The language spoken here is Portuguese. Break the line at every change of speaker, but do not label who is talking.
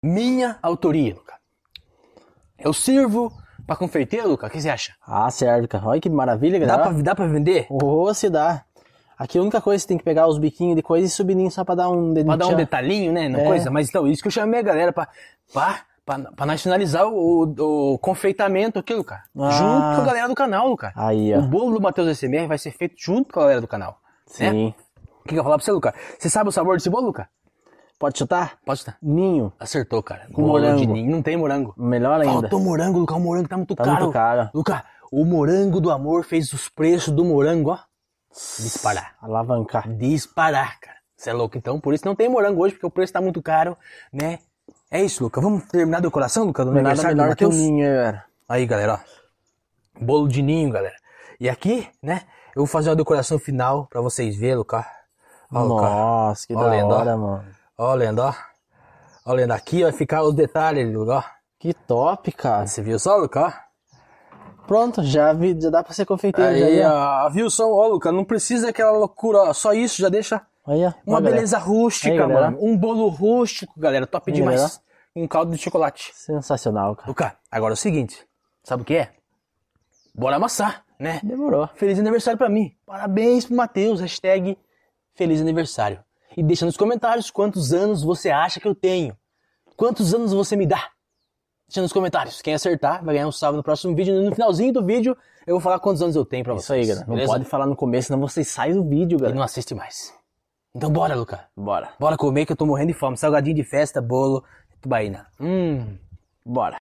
Minha autoria, Luca. Eu sirvo pra confeiteiro, Luca. O que você acha?
Ah, serve, cara. Olha que maravilha, galera.
Dá pra vender?
Ô, se dá. Aqui a única coisa que você tem que pegar os biquinhos de coisa e subininho só pra dar um dedinho.
Pra dar um detalhinho, né? Na coisa. Mas então, isso que eu chamei a galera pra nós finalizar o confeitamento aqui, Luca. Junto com a galera do canal, Luca.
Aí, ó.
O bolo do Matheus SMR vai ser feito junto com a galera do canal.
Sim.
Né? O que eu ia falar pra você, Luca? Você sabe o sabor desse bolo, Luca?
Pode chutar?
Pode estar.
Ninho.
Acertou, cara.
Com
Bolo
morango.
de ninho. Não tem morango.
Melhor ainda.
Faltou morango, Luca. O morango tá muito
Tá
caro.
muito caro.
Luca, o morango do amor fez os preços do morango, ó. Disparar.
Alavancar.
Disparar, cara. Você é louco, então. Por isso não tem morango hoje, porque o preço tá muito caro, né? É isso, Luca. Vamos terminar a decoração, Luca, do
Nada
aniversário do
melhor que o
Matheus?
ninho, velho.
Aí, galera, ó. Bolo de ninho, galera. E aqui, né, eu vou fazer uma decoração final pra vocês verem, Luca. Ó, Luca.
Nossa, que
Ó,
da
lenda,
hora,
ó.
mano.
Ó, lenda, ó. Ó, lenda. Aqui vai ficar os detalhes, Luca, ó.
Que top, cara.
Você viu só, Luca, ó?
Pronto, já dá pra ser confeiteiro.
Aí,
já, ó.
ó, viu só, ó, Luca, não precisa aquela loucura, ó. Só isso, já deixa
Aí, ó.
uma
Ó, galera.
beleza rústica,
Aí, galera.
mano. Um bolo rústico, galera. Top
Aí,
demais.
galera.
Um caldo de chocolate.
Sensacional, cara.
Luca, agora é o seguinte. Sabe o que é? Bora amassar, né?
Demorou.
Feliz aniversário pra mim. Parabéns pro Matheus. Hashtag Feliz Aniversário. E deixa nos comentários quantos anos você acha que eu tenho. Quantos anos você me dá? Deixa nos comentários. Quem acertar vai ganhar um salve no próximo vídeo. No finalzinho do vídeo eu vou falar quantos anos eu tenho pra vocês.
Isso aí, galera. Não
beleza?
pode falar no começo, senão vocês saem do vídeo,
E
galera.
não assiste mais. Então bora, Luca.
Bora.
Bora comer que eu tô morrendo de fome. Salgadinho de festa, bolo, tubaína.
Bora.